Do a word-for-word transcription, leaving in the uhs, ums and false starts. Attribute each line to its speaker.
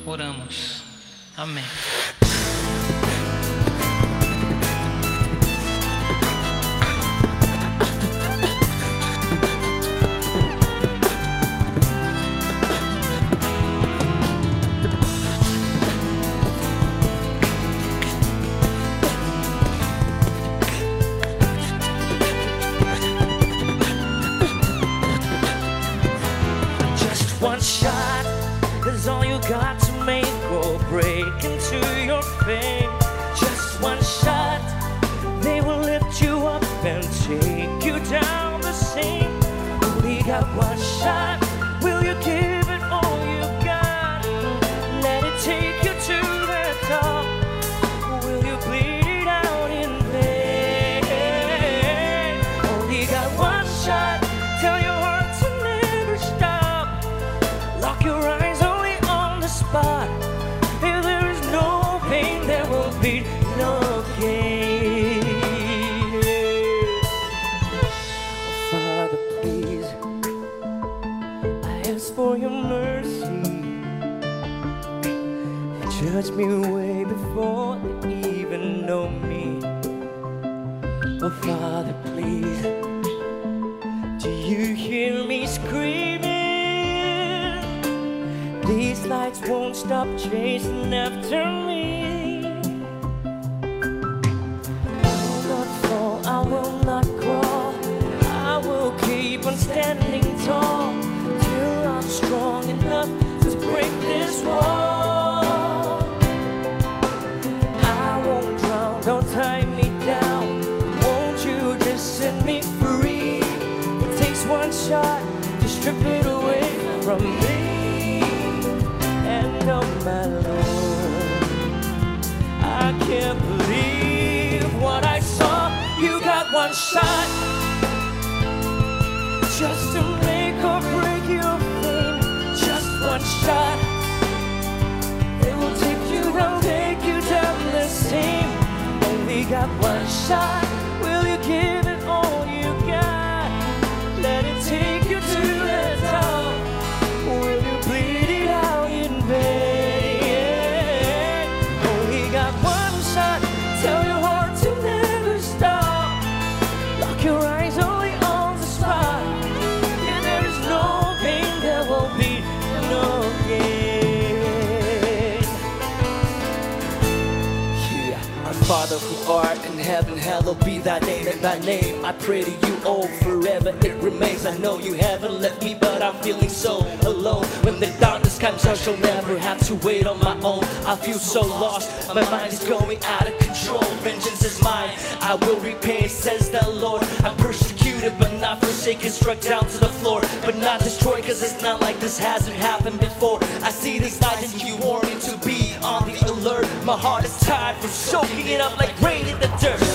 Speaker 1: Oramos. Amém.
Speaker 2: One shot is all you got to make or break into your fame. Just one shot, they will lift you up and take you down the same. Only got one shot, will you give it all you got? Let it take you to the top. Will you bleed it out in vain? Only got one shot, tell your heart to never stop. Lock your eyes only on the spot. If there is no pain, there will be no gain. Oh, Father, please, I ask for your mercy. Judge me way before they even know me. Oh, Father, please, do you hear me screaming? These lights won't stop chasing after me. I will not fall, I will not crawl. I will keep on standing tall till I'm strong enough to break this wall. I won't drown, don't tie me down. Won't you just set me free? It takes one shot to strip it away from me. And oh my Lord, I can't believe what I saw. You got one shot just to make or break your fame. Just one shot, they will take you and take you down the same. Only got one shot, will you give it all you got? Let it take you to the top. Will you bleed it out in vain? Only got one shot, tell your heart to never stop. Lock your eyes only on the spot. If there is no pain, there will be no gain.
Speaker 3: Yeah, our Father who art in heaven, hallowed be thy name. And thy name I pray to you, oh, forever it remains. I know you haven't left me, but I'm feeling so alone. When the darkness comes, I shall never have to wait on my own. I feel so lost, my mind is going out of control. Vengeance is mine, I will repay, says the Lord. I'm persecuted but not forsaken, struck down to the floor but not destroyed, cause it's not like this hasn't happened before. I see these lights and you want me to be on the alert. My heart is tired from soaking it up like rain in the dirt.